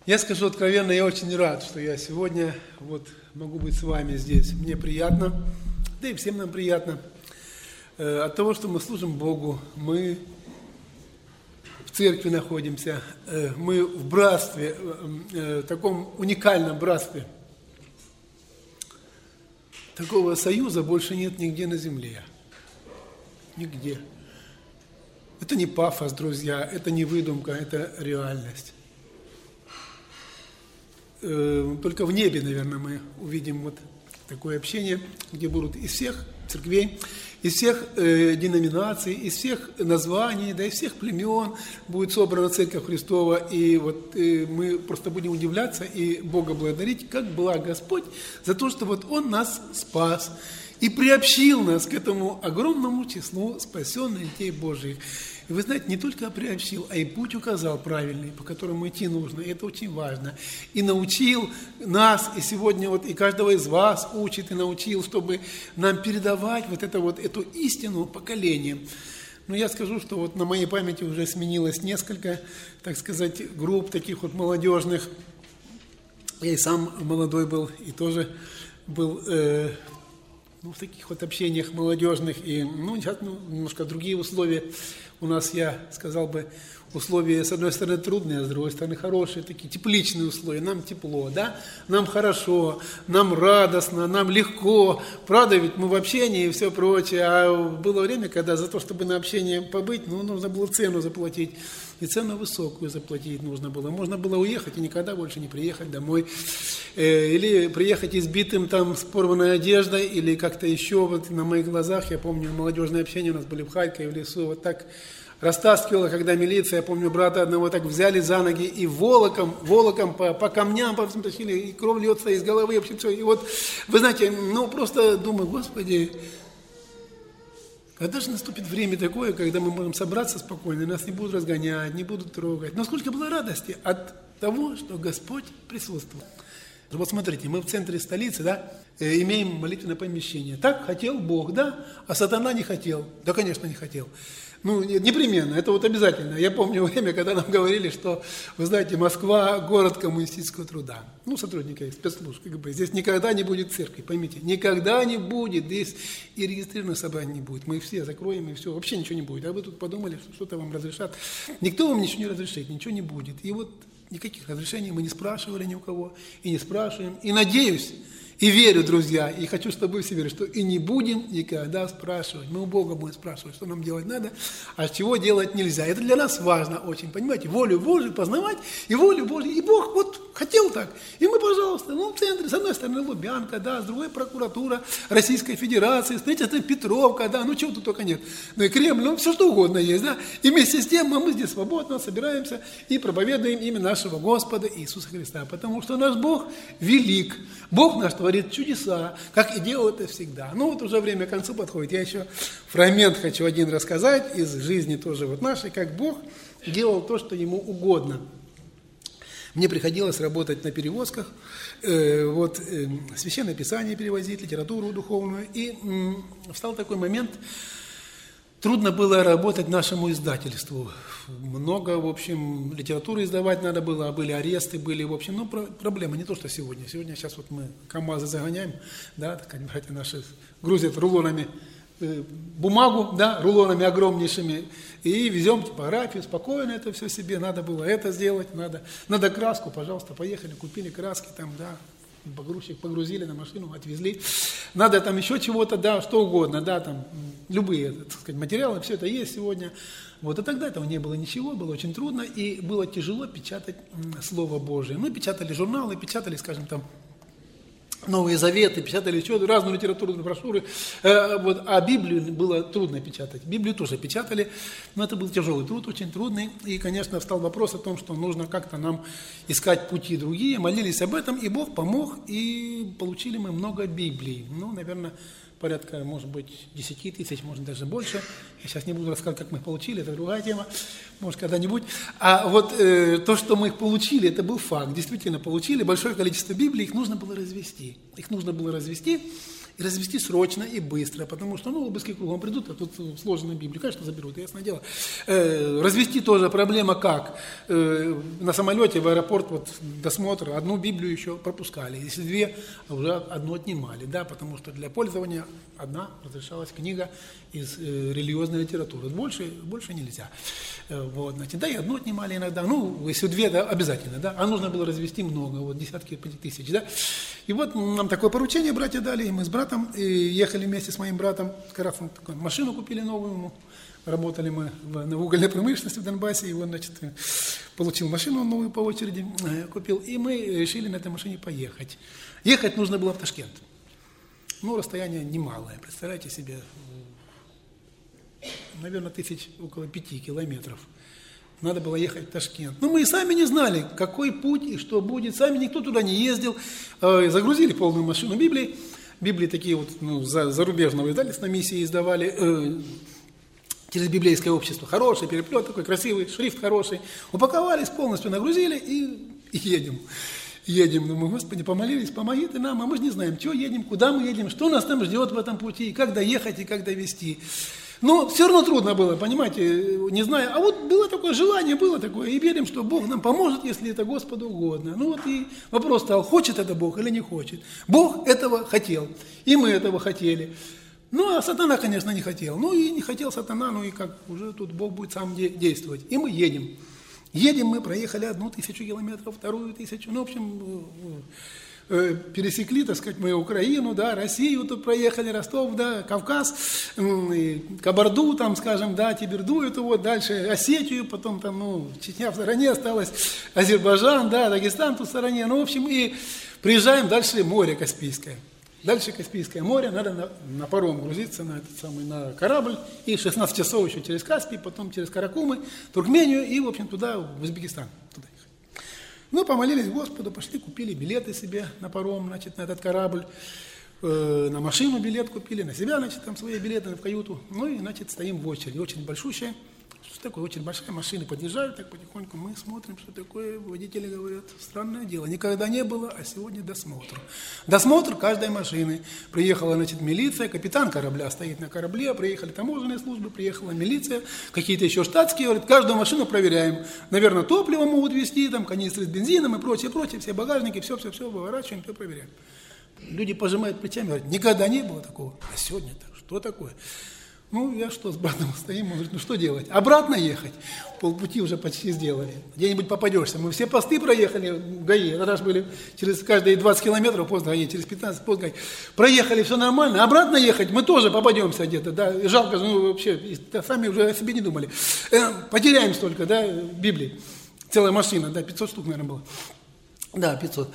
Я скажу откровенно, я очень рад, что я сегодня могу быть с вами здесь. Мне приятно, да и всем нам приятно от того, что мы служим Богу, мы в церкви находимся, мы в братстве, в таком уникальном братстве. Такого союза больше нет нигде на земле. Нигде. Это не пафос, друзья, это не выдумка, это реальность. Только в небе, наверное, мы увидим такое общение, где будут из всех церквей, из всех деноминаций, из всех названий, да, из всех племен будет собрана Церковь Христова, и мы просто будем удивляться и Бога благодарить, как благ Господь за то, что Он нас спас и приобщил нас к этому огромному числу спасенных детей Божьих. И вы знаете, не только приобщил, а и путь указал правильный, по которому идти нужно, и это очень важно. И научил нас, и сегодня и каждого из вас учит, и научил, чтобы нам передавать эту истину поколениям. Но я скажу, что на моей памяти уже сменилось несколько, так сказать, групп таких молодежных. Я и сам молодой был, и тоже был в таких общениях молодежных, и сейчас немножко другие условия. У нас, я сказал бы, условия, с одной стороны, трудные, а с другой стороны, хорошие, такие тепличные условия. Нам тепло, да? Нам хорошо, нам радостно, нам легко. Правда, ведь мы в общении и все прочее. А было время, когда за то, чтобы на общении побыть, нужно было цену заплатить. И цену высокую заплатить нужно было. Можно было уехать и никогда больше не приехать домой. Или приехать избитым с порванной одеждой, или как-то еще на моих глазах. Я помню, молодежное общение у нас были в Харькове, в лесу, так растаскивала, когда милиция, я помню, брата одного так взяли за ноги и волоком по камням, по всему тащили, и кровь льется из головы, вообще все. И вы знаете, просто думаю, Господи, когда же наступит время такое, когда мы можем собраться спокойно, нас не будут разгонять, не будут трогать. Но сколько было радости от того, что Господь присутствовал. Смотрите, мы в центре столицы, да, имеем молитвенное помещение. Так хотел Бог, да, а сатана не хотел. Да, конечно, не хотел. Непременно, это обязательно. Я помню время, когда нам говорили, что, вы знаете, Москва – город коммунистического труда. Сотрудники спецслужб КГБ. Здесь никогда не будет церкви, поймите. Никогда не будет. Здесь и регистрированных собраний не будет. Мы их все закроем, и все. Вообще ничего не будет. А вы тут подумали, что что-то вам разрешат. Никто вам ничего не разрешит, ничего не будет. И никаких разрешений мы не спрашивали ни у кого, и не спрашиваем. И надеюсь, и верю, друзья, и хочу, чтобы вы все верили, что и не будем никогда спрашивать. Мы у Бога будем спрашивать, что нам делать надо, а чего делать нельзя. Это для нас важно очень, понимаете, волю Божию познавать и волю Божью. И Бог хотел так. И мы, пожалуйста, в центре, с одной стороны Лубянка, да, с другой прокуратура Российской Федерации, с третьей стороны Петровка, да, чего тут только нет. И Кремль, все что угодно есть, да. И вместе с тем мы здесь свободно собираемся и проповедуем имя нашего Господа Иисуса Христа, потому что наш Бог велик. Бог наш творит чудеса, как и делал это всегда. Уже время к концу подходит. Я еще фрагмент хочу один рассказать из жизни тоже нашей, как Бог делал то, что Ему угодно. Мне приходилось работать на перевозках, Священное Писание перевозить, литературу духовную. И встал такой момент, трудно было работать нашему издательству. Много, в общем, литературы издавать надо было, а были аресты, были, в общем, проблемы не то, что сегодня. Сегодня сейчас мы КАМАЗы загоняем, да, как братья наши грузят рулонами бумагу, да, рулонами огромнейшими, и везем типографию, спокойно это все себе, надо было это сделать, надо краску, пожалуйста, поехали, купили краски да, погрузчик погрузили на машину, отвезли. Надо еще чего-то, да, что угодно, да, любые, так сказать, материалы, все это есть сегодня. А тогда этого не было ничего, было очень трудно, и было тяжело печатать Слово Божие. Мы печатали журналы, печатали, скажем, Новые Заветы, печатали еще разную литературу, брошюры, а Библию было трудно печатать. Библию тоже печатали, но это был тяжелый труд, очень трудный. И, конечно, встал вопрос о том, что нужно как-то нам искать пути другие. Молились об этом, и Бог помог, и получили мы много Библий. Наверное, порядка, может быть, 10 тысяч, может, даже больше. Я сейчас не буду рассказывать, как мы их получили, это другая тема, может, когда-нибудь. А то, что мы их получили, это был факт. Действительно получили большое количество Библий, их нужно было развести. и развести срочно и быстро, потому что, обыски кругом придут, а тут сложно Библию, конечно, заберут, ясное дело. Развести тоже проблема как? На самолете в аэропорт, досмотр, одну Библию еще пропускали, если две, уже одну отнимали, да, потому что для пользования одна разрешалась книга из религиозной литературы, больше нельзя. Вот, значит, да, и одну отнимали иногда, если две, да, обязательно, да, а нужно было развести много, десятки тысяч, да. И вот нам такое поручение братья дали, и мы с братом ехали вместе с моим братом, как раз машину купили новую, работали мы на угольной промышленности в Донбассе, и он, значит, получил машину новую по очереди, купил, и мы решили на этой машине поехать. Ехать нужно было в Ташкент. Расстояние немалое, представляете себе, наверное, около 5 километров. Надо было ехать в Ташкент. Мы и сами не знали, какой путь и что будет. Сами никто туда не ездил. Загрузили полную машину Библии. Библии такие зарубежного издательства на миссии издавали через библейское общество. Хороший переплет такой, красивый, шрифт хороший. Упаковались, полностью нагрузили и едем. Думаю, Господи, помолились, помоги ты нам, а мы же не знаем, что едем, куда мы едем, что нас там ждет в этом пути, и как доехать, и как довести. Но все равно трудно было, понимаете, не знаю. А было такое желание, и верим, что Бог нам поможет, если это Господу угодно. И вопрос стал, хочет это Бог или не хочет. Бог этого хотел, и мы этого хотели. А сатана, конечно, не хотел. И не хотел сатана, и как уже тут Бог будет сам действовать. И мы едем. Едем мы, проехали 1000 километров, 2000, в общем, пересекли, так сказать, мы Украину, да, Россию тут проехали, Ростов, да, Кавказ, Кабарду, там, скажем, да, Теберду, дальше Осетию, потом там, Чечня в стороне осталась, Азербайджан, да, Дагестан тут в стороне, в общем, и приезжаем дальше море Каспийское. Дальше Каспийское море, надо на паром грузиться на корабль, и 16 часов еще через Каспий, потом через Каракумы, Туркмению и, в общем, туда, в Узбекистан. Туда ехать. Помолились Господу, пошли, купили билеты себе на паром, значит, на этот корабль, на машину билет купили, на себя, значит, там свои билеты в каюту, и, значит, стоим в очереди, очень большущая. Что такое, очень большая машина, подъезжают так потихоньку, мы смотрим, что такое, водители говорят, странное дело, никогда не было, а сегодня досмотр. Досмотр каждой машины. Приехала, значит, милиция, капитан корабля стоит на корабле, приехали таможенные службы, приехала милиция, какие-то еще штатские, говорят, каждую машину проверяем. Наверное, топливо могут везти, там, канистры с бензином и прочее, все багажники, все, выворачиваем, все проверяем. Люди пожимают плечами, говорят, никогда не было такого, а сегодня-то, что такое? Я что, с братом стоим, он говорит, что делать? Обратно ехать? Полпути уже почти сделали. Где-нибудь попадешься. Мы все посты проехали в ГАИ. Тогда же были через каждые 20 километров пост ГАИ, через 15 пост ГАИ. Проехали, все нормально. Обратно ехать мы тоже попадемся где-то. Да? Жалко, вообще, сами уже о себе не думали. Потеряем столько, да, Библии. Целая машина, да, 500 штук, наверное, было. Да, 500.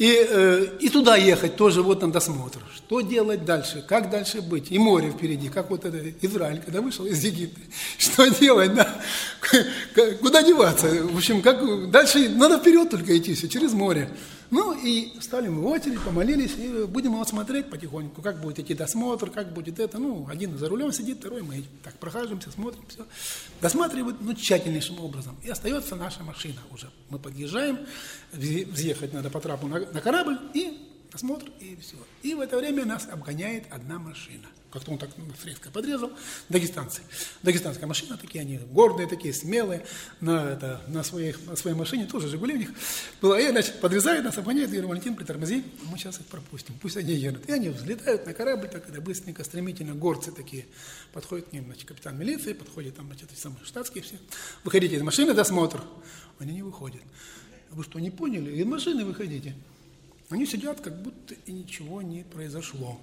И туда ехать тоже, там досмотр. Что делать дальше? Как дальше быть? И море впереди, как этот Израиль, когда вышел из Египта. Что делать, да? Куда деваться? В общем, дальше надо вперед только идти, все, через море. И стали мы в очередь, помолились, и будем смотреть потихоньку, как будет идти досмотр, как будет это. Один за рулем сидит, второй мы так прохаживаемся, смотрим, все. Досматривают, тщательнейшим образом. И остается наша машина уже. Мы подъезжаем, взъехать надо по трапу на корабль, и досмотр, и все. И в это время нас обгоняет одна машина. Как-то он так резко подрезал. Дагестанцы. Дагестанская машина, такие они гордые, такие смелые. На своей машине, тоже «Жигули» у них было. И, значит, подрезают нас, обгоняют, говорят, Валентин, притормози, мы сейчас их пропустим. Пусть они едут. И они взлетают на корабль, так это быстренько, стремительно, горцы такие. Подходит к ним, значит, капитан милиции, подходит там, значит, эти самые штатские все. Выходите из машины, досмотр. Они не выходят. Вы что, не поняли? Из машины выходите. Они сидят, как будто и ничего не произошло.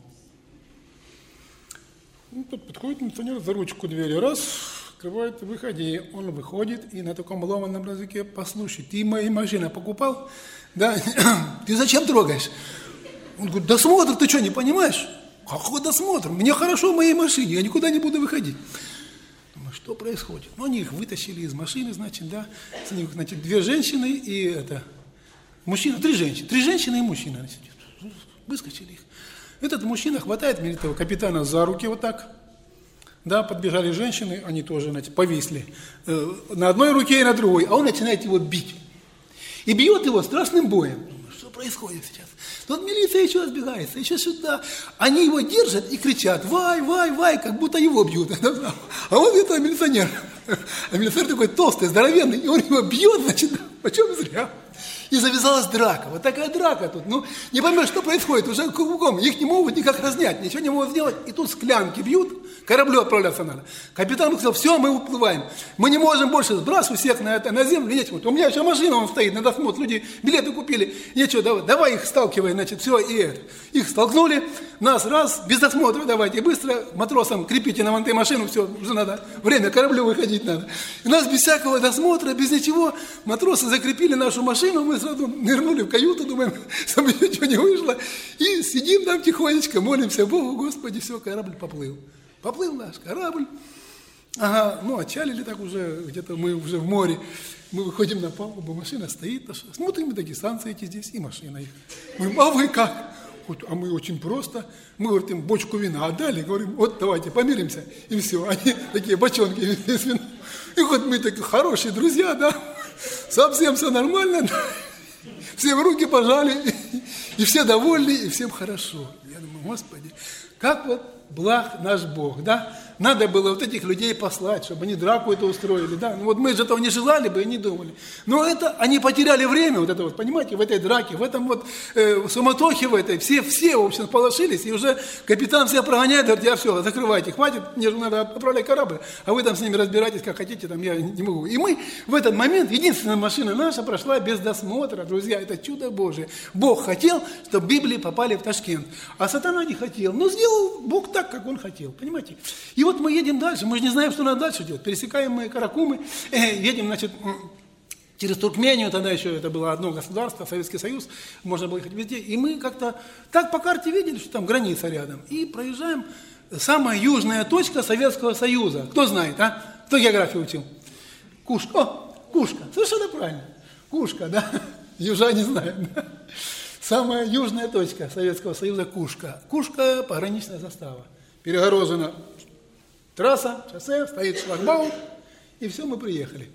Тут подходит милиционер за ручку двери, раз, открывает, выходи. Он выходит и на таком ломаном языке: послушай, ты мои машины покупал? Да? Ты зачем трогаешь? Он говорит, досмотр, ты что, не понимаешь? Какой досмотр? Мне хорошо в моей машине, я никуда не буду выходить. Думаю, что происходит? Они их вытащили из машины, значит, да, с них, значит, 2 женщины и мужчина, 3 женщины. 3 женщины и мужчина, значит, выскочили их. Этот мужчина хватает этого капитана за руки вот так, да, подбежали женщины, они тоже, значит, повисли на одной руке и на другой, а он начинает его бить. И бьет его страшным боем. Думаю, что происходит сейчас? Тут милиция еще сбегается, еще сюда. Они его держат и кричат: вай, вай, вай, как будто его бьют. А он это милиционер. А милиционер такой толстый, здоровенный, и он его бьет, значит, почем зря. И завязалась драка. Вот такая драка тут. Ну, не поймешь, что происходит. Уже кругом. Их не могут никак разнять. Ничего не могут сделать. И тут склянки бьют. Кораблю отправляться надо. Капитан сказал: все, мы уплываем. Мы не можем больше сбрасывать всех на землю. Нечего. У меня еще машина вон стоит на досмотр. Люди билеты купили. Нечего, давай их сталкивай. Значит, все, и это. Их столкнули. Нас раз, без досмотра давайте. Быстро матросам крепите на вон машину. Все, уже надо. Время кораблю выходить надо. И нас без всякого досмотра, без ничего. Матросы закрепили нашу машину. Мы сразу нырнули в каюту, думаем, чтобы ничего не вышло. И сидим там тихонечко, молимся Богу: Господи, все, корабль поплыл. Поплыл наш корабль. Ага, ну, отчалили так уже, где-то мы уже в море. Мы выходим на палубу, машина стоит наша. Смотрим, дагестанцы эти здесь, и машина их. Мы говорим: а вы как? А мы очень просто. Мы, говорим, им бочку вина отдали, говорим: вот давайте помиримся. И все, они такие бочонки без вина. И вот мы такие хорошие друзья, да, совсем все нормально. Всем руки пожали, и все довольны, и всем хорошо. Я думаю: Господи, как вот благ наш Бог, да? Надо было вот этих людей послать, чтобы они драку это устроили, да? Ну вот мы же этого не желали бы и не думали. Но это, они потеряли время, вот это вот, понимаете, в этой драке, в этом вот суматохе в этой, все, в общем, полошились, и уже капитан всех прогоняет, говорит: я все, закрывайте, хватит, мне же надо отправлять корабль, а вы там с ними разбирайтесь, как хотите, там я не могу. И мы в этот момент, единственная машина наша прошла без досмотра, друзья, это чудо Божие. Бог хотел, чтобы Библии попали в Ташкент, а сатана не хотел, но сделал Бог так, как он хотел, понимаете? И вот мы едем дальше, мы же не знаем, что надо дальше делать. Пересекаем мы Каракумы, едем, значит, через Туркмению, тогда еще это было одно государство, Советский Союз, можно было ехать везде. И мы как-то так по карте видели, что там граница рядом. И проезжаем самая южная точка Советского Союза. Кто знает, а? Кто географию учил? Кушка. О, Кушка. Совершенно правильно. Кушка, да? Южане знают, да? Самая южная точка Советского Союза — Кушка. Кушка — пограничная застава. Перегорожена трасса, шоссе, стоит шлагбаум, и все, мы приехали.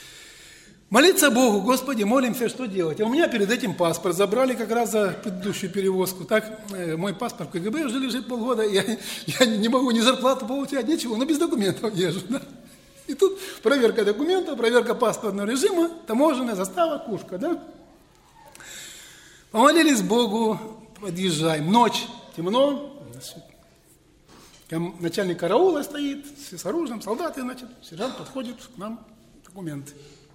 Молиться Богу: Господи, молимся, что делать? А у меня перед этим паспорт забрали как раз за предыдущую перевозку. Так, мой паспорт в КГБ уже лежит полгода, я не могу ни зарплату получать, ничего, но без документов езжу. Да? И тут проверка документов, проверка паспортного режима, таможенная застава, Кушка, да? Помолились Богу, подъезжаем. Ночь, темно. Там начальник караула стоит, все с оружием, солдаты, значит, сержант подходит к нам, документы.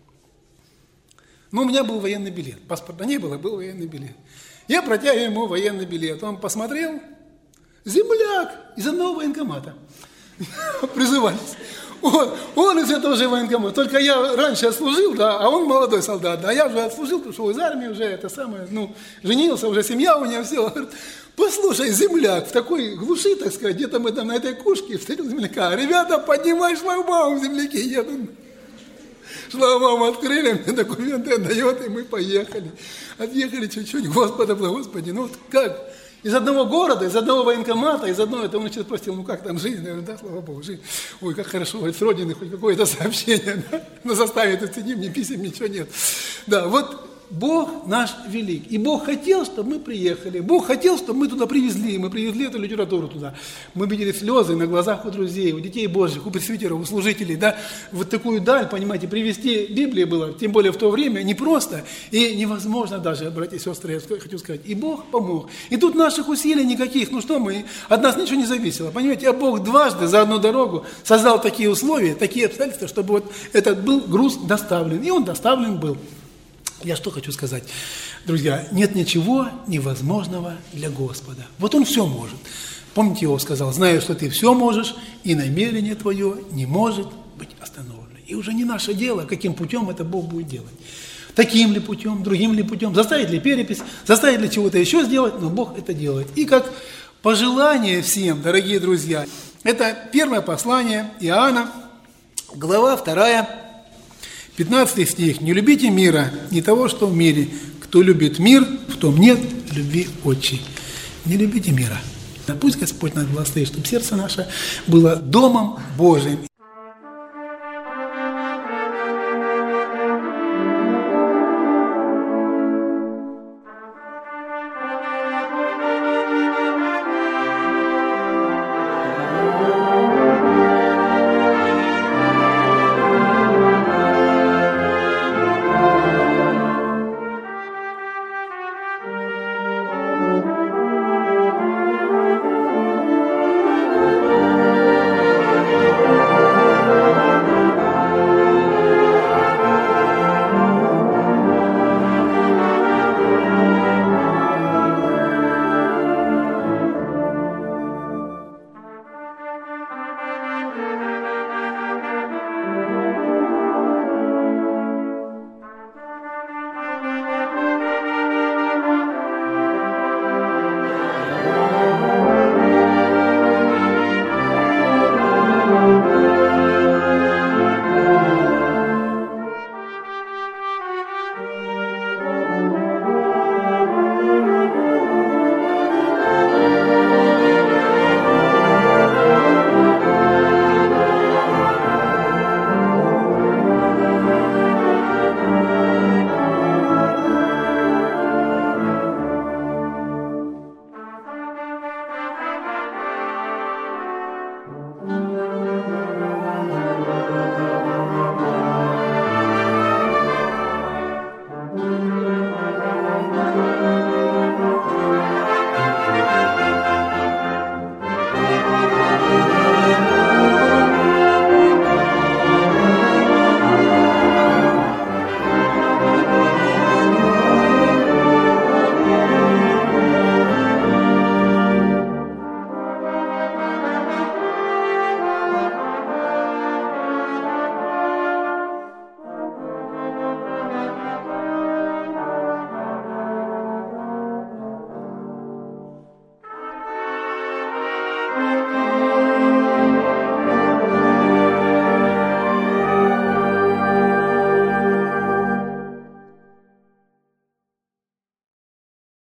Но у меня был военный билет, паспорта не было, был военный билет. Я протягиваю ему военный билет, он посмотрел: земляк из одного военкомата. Призывались. Он из этого же военкомата. Только я раньше отслужил, да, а он молодой солдат. А я уже отслужил, пришел из армии, уже это самое, женился, уже семья у меня, все. Говорит: послушай, земляк, в такой глуши, так сказать, где-то мы там на этой Кушке встретил земляка. Ребята, поднимай шлагбаум, земляки едут. Шлагбаум открыли, мне документы отдает, и мы поехали. Отъехали чуть-чуть, Господи, ну вот как? Из одного города, из одного военкомата, из одного, это он сейчас спросил: ну как там жизнь? Я говорю: да, слава Богу, жизнь. Ой, как хорошо, говорит, с родины хоть какое-то сообщение, да? На заставе тут сидим, ни писем, ничего нет. Да, вот Бог наш велик. И Бог хотел, чтобы мы приехали. Бог хотел, чтобы мы туда привезли. Мы привезли эту литературу туда. Мы видели слезы на глазах у друзей, у детей Божьих, у пресвитеров, у служителей. Да? Вот такую даль, понимаете, привезти Библии было, тем более в то время, непросто и невозможно даже, братья и сестры, я хочу сказать. И Бог помог. И тут наших усилий никаких. Ну что мы, от нас ничего не зависело. Понимаете, а Бог дважды за одну дорогу создал такие условия, такие обстоятельства, чтобы вот этот был груз доставлен. И он доставлен был. Я что хочу сказать, друзья, нет ничего невозможного для Господа. Вот Он все может. Помните, Иов сказал: знаю, что ты все можешь, и намерение твое не может быть остановлено. И уже не наше дело, каким путем это Бог будет делать. Таким ли путем, другим ли путем, заставить ли перепись, заставить ли чего-то еще сделать, но Бог это делает. И как пожелание всем, дорогие друзья, это первое послание Иоанна, глава 2, 15 стих. «Не любите мира, не того, что в мире. Кто любит мир, в том нет любви отчей». Не любите мира. Пусть Господь нас благословит, чтобы сердце наше было домом Божиим.